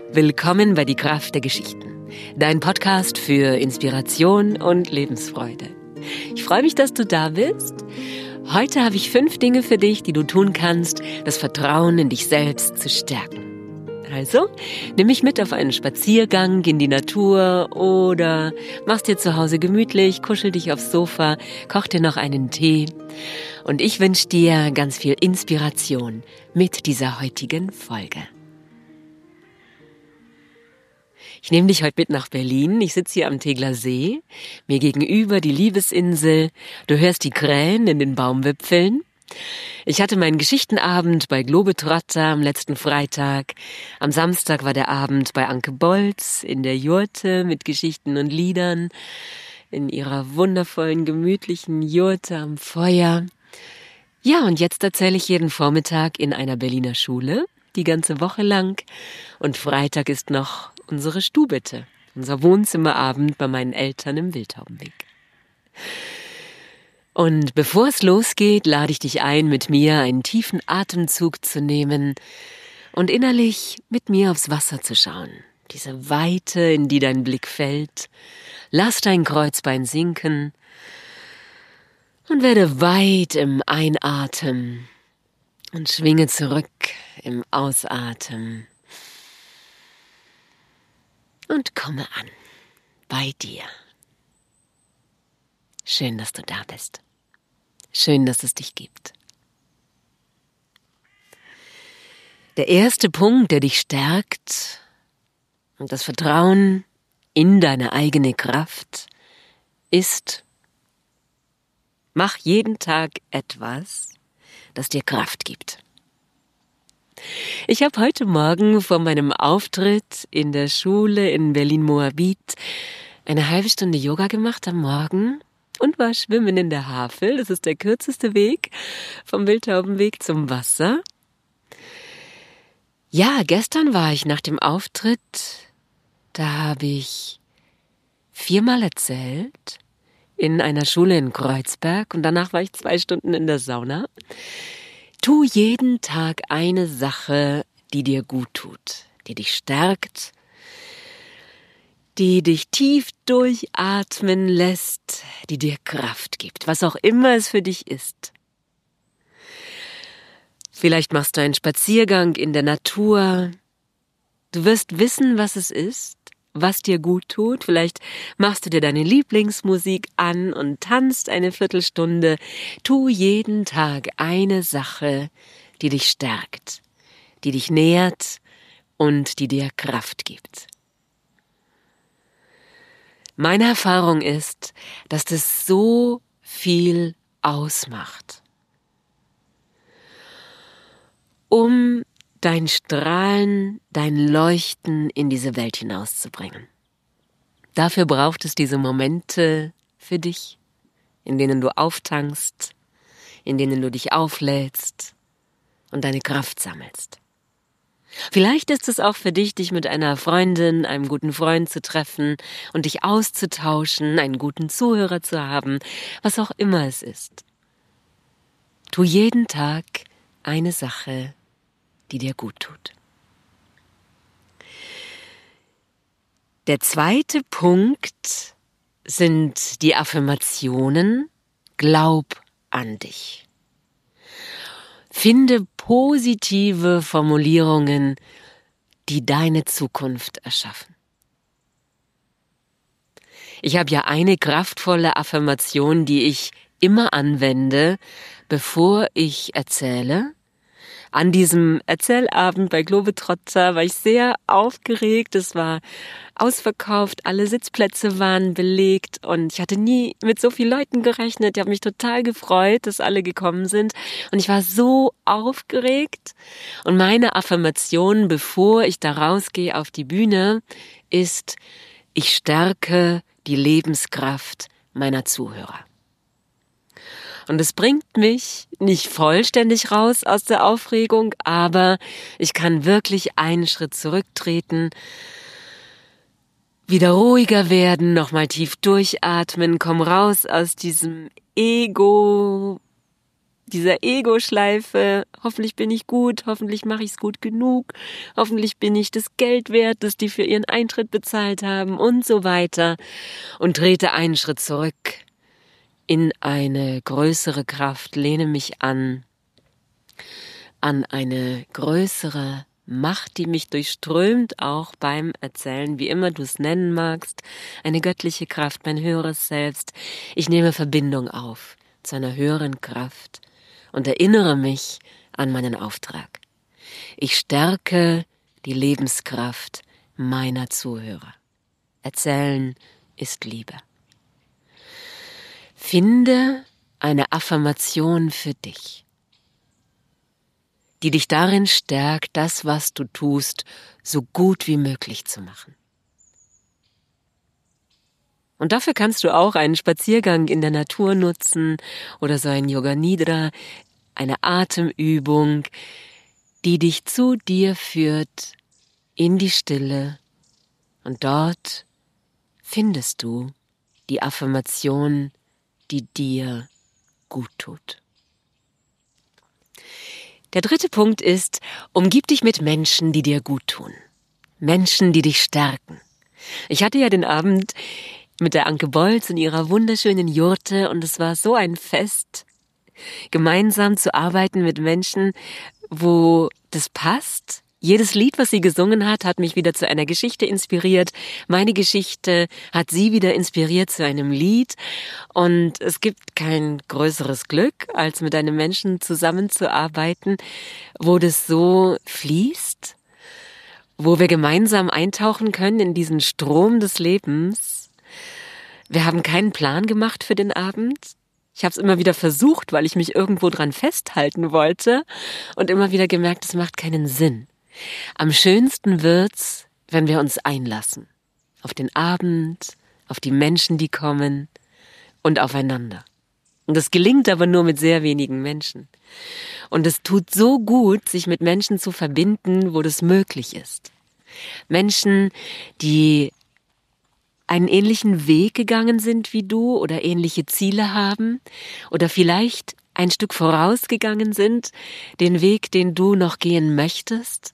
Willkommen bei Die Kraft der Geschichten, dein Podcast für Inspiration und Lebensfreude. Ich freue mich, dass du da bist. Heute habe ich 5 Dinge für dich, die du tun kannst, das Vertrauen in dich selbst zu stärken. Also, nimm mich mit auf einen Spaziergang in die Natur oder mach's dir zu Hause gemütlich, kuschel dich aufs Sofa, koch dir noch einen Tee. Und ich wünsche dir ganz viel Inspiration mit dieser heutigen Folge. Ich nehme dich heute mit nach Berlin. Ich sitze hier am Tegeler See, mir gegenüber die Liebesinsel. Du hörst die Krähen in den Baumwipfeln. Ich hatte meinen Geschichtenabend bei Globetrotter am letzten Freitag. Am Samstag war der Abend bei Anke Bolz in der Jurte mit Geschichten und Liedern in ihrer wundervollen, gemütlichen Jurte am Feuer. Ja, und jetzt erzähle ich jeden Vormittag in einer Berliner Schule, die ganze Woche lang. Und Freitag ist noch unsere Stubete, unser Wohnzimmerabend bei meinen Eltern im Wildtaubenweg. Und bevor es losgeht, lade ich dich ein, mit mir einen tiefen Atemzug zu nehmen und innerlich mit mir aufs Wasser zu schauen. Diese Weite, in die dein Blick fällt. Lass dein Kreuzbein sinken und werde weit im Einatmen und schwinge zurück im Ausatmen. Und komme an, bei dir. Schön, dass du da bist. Schön, dass es dich gibt. Der erste Punkt, der dich stärkt und das Vertrauen in deine eigene Kraft ist: Mach jeden Tag etwas, das dir Kraft gibt. Ich habe heute Morgen vor meinem Auftritt in der Schule in Berlin-Moabit eine halbe Stunde Yoga gemacht am Morgen und war schwimmen in der Havel. Das ist der kürzeste Weg vom Wildtaubenweg zum Wasser. Ja, gestern war ich nach dem Auftritt, da habe ich 4-mal erzählt in einer Schule in Kreuzberg und danach war ich 2 Stunden in der Sauna. Tu jeden Tag eine Sache, die dir gut tut, die dich stärkt, die dich tief durchatmen lässt, die dir Kraft gibt, was auch immer es für dich ist. Vielleicht machst du einen Spaziergang in der Natur. Du wirst wissen, was es ist, was dir gut tut. Vielleicht machst du dir deine Lieblingsmusik an und tanzt eine Viertelstunde. Tu jeden Tag eine Sache, die dich stärkt, die dich nährt und die dir Kraft gibt. Meine Erfahrung ist, dass das so viel ausmacht, um dein Strahlen, dein Leuchten in diese Welt hinauszubringen. Dafür braucht es diese Momente für dich, in denen du auftankst, in denen du dich auflädst und deine Kraft sammelst. Vielleicht ist es auch für dich, dich mit einer Freundin, einem guten Freund zu treffen und dich auszutauschen, einen guten Zuhörer zu haben, was auch immer es ist. Tu jeden Tag eine Sache, die dir gut tut. Der zweite Punkt sind die Affirmationen: Glaub an dich. Finde positive Formulierungen, die deine Zukunft erschaffen. Ich habe ja eine kraftvolle Affirmation, die ich immer anwende, bevor ich erzähle. An diesem Erzählabend bei Globetrotter war ich sehr aufgeregt. Es war ausverkauft, alle Sitzplätze waren belegt und ich hatte nie mit so vielen Leuten gerechnet. Ich habe mich total gefreut, dass alle gekommen sind und ich war so aufgeregt. Und meine Affirmation, bevor ich da rausgehe auf die Bühne, ist: Ich stärke die Lebenskraft meiner Zuhörer. Und es bringt mich nicht vollständig raus aus der Aufregung, aber ich kann wirklich einen Schritt zurücktreten, wieder ruhiger werden, nochmal tief durchatmen, komm raus aus diesem Ego, dieser Ego-Schleife, hoffentlich bin ich gut, hoffentlich mache ich es gut genug, hoffentlich bin ich das Geld wert, das die für ihren Eintritt bezahlt haben und so weiter und trete einen Schritt zurück in eine größere Kraft, lehne mich an eine größere Macht, die mich durchströmt, auch beim Erzählen, wie immer du es nennen magst, eine göttliche Kraft, mein höheres Selbst. Ich nehme Verbindung auf zu einer höheren Kraft und erinnere mich an meinen Auftrag. Ich stärke die Lebenskraft meiner Zuhörer. Erzählen ist Liebe. Finde eine Affirmation für dich, die dich darin stärkt, das, was du tust, so gut wie möglich zu machen. Und dafür kannst du auch einen Spaziergang in der Natur nutzen oder so ein Yoga Nidra, eine Atemübung, die dich zu dir führt in die Stille. Und dort findest du die Affirmation, die dir gut tut. Der dritte Punkt ist, umgib dich mit Menschen, die dir gut tun. Menschen, die dich stärken. Ich hatte ja den Abend mit der Anke Bolz in ihrer wunderschönen Jurte und es war so ein Fest, gemeinsam zu arbeiten mit Menschen, wo das passt. Jedes Lied, was sie gesungen hat, hat mich wieder zu einer Geschichte inspiriert. Meine Geschichte hat sie wieder inspiriert zu einem Lied. Und es gibt kein größeres Glück, als mit einem Menschen zusammenzuarbeiten, wo das so fließt, wo wir gemeinsam eintauchen können in diesen Strom des Lebens. Wir haben keinen Plan gemacht für den Abend. Ich habe es immer wieder versucht, weil ich mich irgendwo dran festhalten wollte und immer wieder gemerkt, es macht keinen Sinn. Am schönsten wird's, wenn wir uns einlassen. Auf den Abend, auf die Menschen, die kommen und aufeinander. Und das gelingt aber nur mit sehr wenigen Menschen. Und es tut so gut, sich mit Menschen zu verbinden, wo das möglich ist. Menschen, die einen ähnlichen Weg gegangen sind wie du oder ähnliche Ziele haben oder vielleicht ein Stück vorausgegangen sind, den Weg, den du noch gehen möchtest.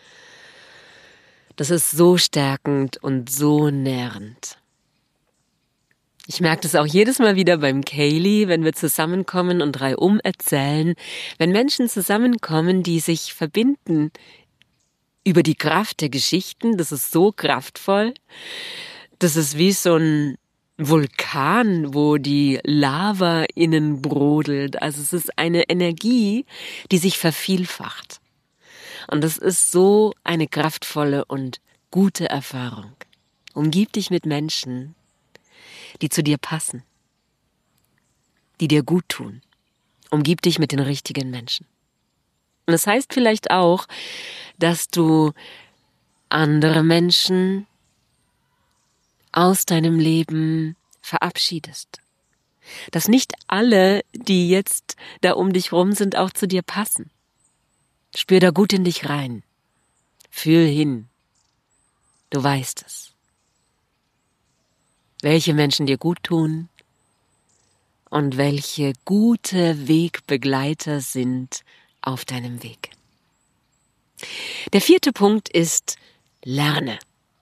Das ist so stärkend und so nährend. Ich merke das auch jedes Mal wieder beim Kaylee, wenn wir zusammenkommen und reihum erzählen. Wenn Menschen zusammenkommen, die sich verbinden über die Kraft der Geschichten, das ist so kraftvoll. Das ist wie so ein Vulkan, wo die Lava innen brodelt. Also es ist eine Energie, die sich vervielfacht. Und das ist so eine kraftvolle und gute Erfahrung. Umgib dich mit Menschen, die zu dir passen, die dir gut tun. Umgib dich mit den richtigen Menschen. Und das heißt vielleicht auch, dass du andere Menschen aus deinem Leben verabschiedest. Dass nicht alle, die jetzt da um dich rum sind, auch zu dir passen. Spür da gut in dich rein. Fühl hin. Du weißt es. Welche Menschen dir gut tun und welche gute Wegbegleiter sind auf deinem Weg. Der vierte Punkt ist, lerne.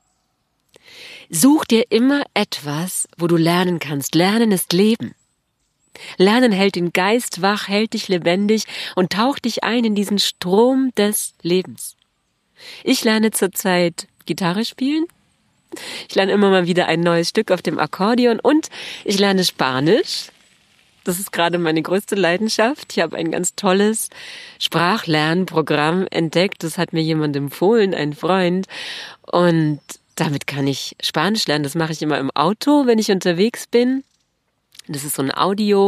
Such dir immer etwas, wo du lernen kannst. Lernen ist Leben. Lernen hält den Geist wach, hält dich lebendig und taucht dich ein in diesen Strom des Lebens. Ich lerne zurzeit Gitarre spielen. Ich lerne immer mal wieder ein neues Stück auf dem Akkordeon und ich lerne Spanisch. Das ist gerade meine größte Leidenschaft. Ich habe ein ganz tolles Sprachlernprogramm entdeckt. Das hat mir jemand empfohlen, ein Freund. Und damit kann ich Spanisch lernen. Das mache ich immer im Auto, wenn ich unterwegs bin. Das ist so ein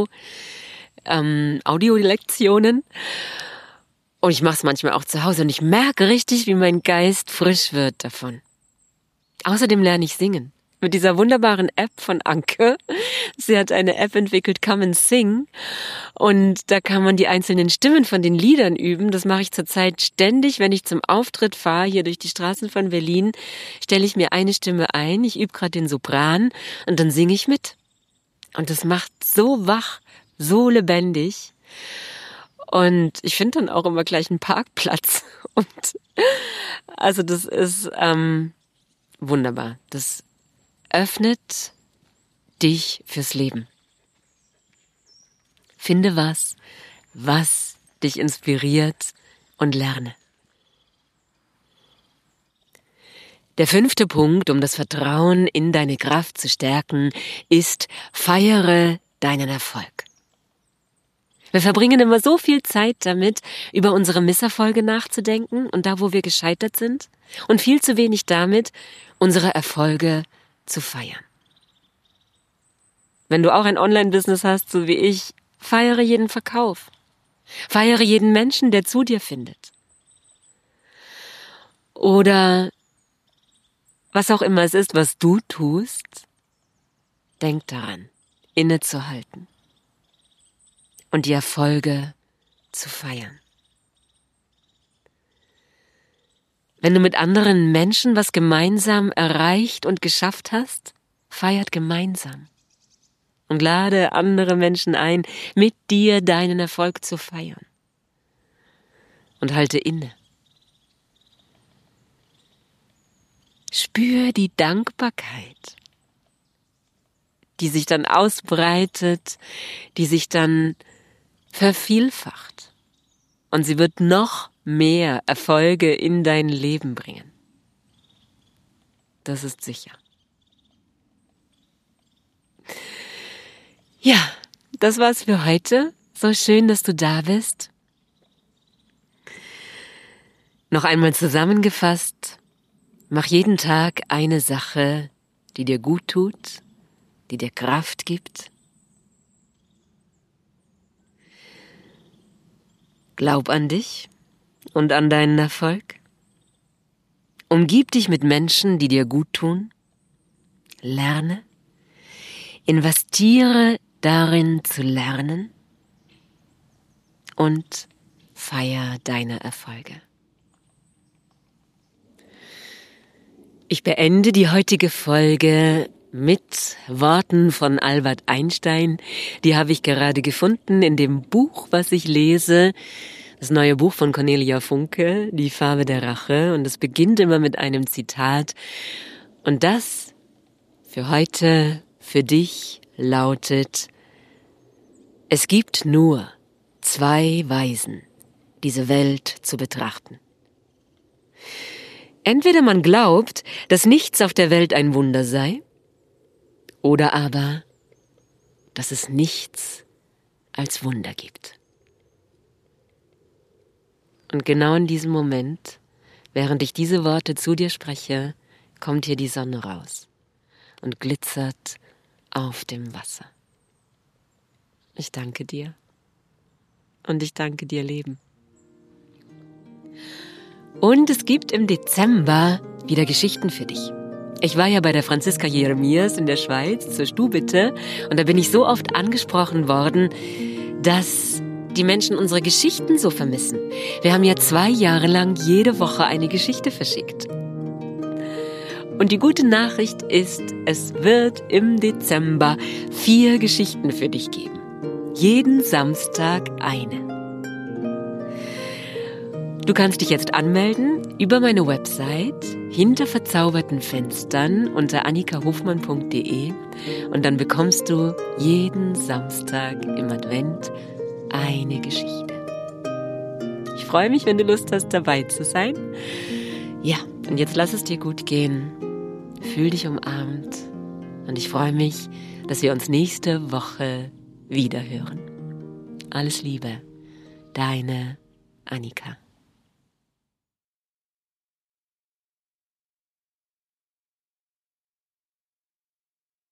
Audiolektionen. Und ich mache es manchmal auch zu Hause. Und ich merke richtig, wie mein Geist frisch wird davon. Außerdem lerne ich singen. Mit dieser wunderbaren App von Anke. Sie hat eine App entwickelt, Come and Sing. Und da kann man die einzelnen Stimmen von den Liedern üben. Das mache ich zurzeit ständig, wenn ich zum Auftritt fahre, hier durch die Straßen von Berlin, stelle ich mir eine Stimme ein. Ich übe gerade den Sopran und dann singe ich mit. Und das macht so wach, so lebendig. Und ich finde dann auch immer gleich einen Parkplatz. Und also das ist wunderbar. Das öffnet dich fürs Leben. Finde was dich inspiriert und lerne. Der 5. Punkt, um das Vertrauen in deine Kraft zu stärken, ist: feiere deinen Erfolg. Wir verbringen immer so viel Zeit damit, über unsere Misserfolge nachzudenken und da, wo wir gescheitert sind, und viel zu wenig damit, unsere Erfolge zu feiern. Wenn du auch ein Online-Business hast, so wie ich, feiere jeden Verkauf. Feiere jeden Menschen, der zu dir findet. Oder was auch immer es ist, was du tust, denk daran, innezuhalten und die Erfolge zu feiern. Wenn du mit anderen Menschen was gemeinsam erreicht und geschafft hast, feiert gemeinsam. Und lade andere Menschen ein, mit dir deinen Erfolg zu feiern. Und halte inne. Spür die Dankbarkeit, die sich dann ausbreitet, die sich dann vervielfacht. Und sie wird noch mehr Erfolge in dein Leben bringen. Das ist sicher. Ja, das war's für heute. So schön, dass du da bist. Noch einmal zusammengefasst: Mach jeden Tag eine Sache, die dir gut tut, die dir Kraft gibt. Glaub an dich und an deinen Erfolg. Umgib dich mit Menschen, die dir gut tun. Lerne. Investiere darin zu lernen. Und feier deine Erfolge. Ich beende die heutige Folge mit Worten von Albert Einstein. Die habe ich gerade gefunden in dem Buch, was ich lese. Das neue Buch von Cornelia Funke, Die Farbe der Rache. Und es beginnt immer mit einem Zitat. Und das für heute, für dich, lautet: Es gibt nur 2 Weisen, diese Welt zu betrachten. Entweder man glaubt, dass nichts auf der Welt ein Wunder sei, oder aber, dass es nichts als Wunder gibt. Und genau in diesem Moment, während ich diese Worte zu dir spreche, kommt hier die Sonne raus und glitzert auf dem Wasser. Ich danke dir und ich danke dir, Leben. Und es gibt im Dezember wieder Geschichten für dich. Ich war ja bei der Franziska Jeremias in der Schweiz zur Stubite und da bin ich so oft angesprochen worden, dass die Menschen unsere Geschichten so vermissen. Wir haben ja 2 Jahre lang jede Woche eine Geschichte verschickt. Und die gute Nachricht ist, es wird im Dezember 4 Geschichten für dich geben. Jeden Samstag eine. Du kannst dich jetzt anmelden über meine Website hinter verzauberten Fenstern unter annikahofmann.de und dann bekommst du jeden Samstag im Advent eine Geschichte. Ich freue mich, wenn du Lust hast, dabei zu sein. Ja, und jetzt lass es dir gut gehen. Fühl dich umarmt und ich freue mich, dass wir uns nächste Woche wiederhören. Alles Liebe, deine Annika.